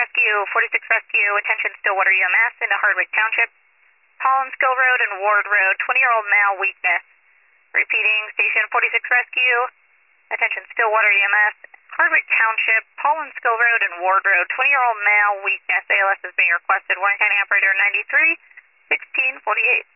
Rescue, 46 Rescue, attention Stillwater EMS into Hardwick Township. Pollenskill Road and Ward Road, 20-year-old male weakness. Repeating, Station 46 Rescue, attention Stillwater EMS, Hardwick Township, Pollenskill Road and Ward Road, 20-year-old male weakness. ALS is being requested. Warren County Operator 93, 1648.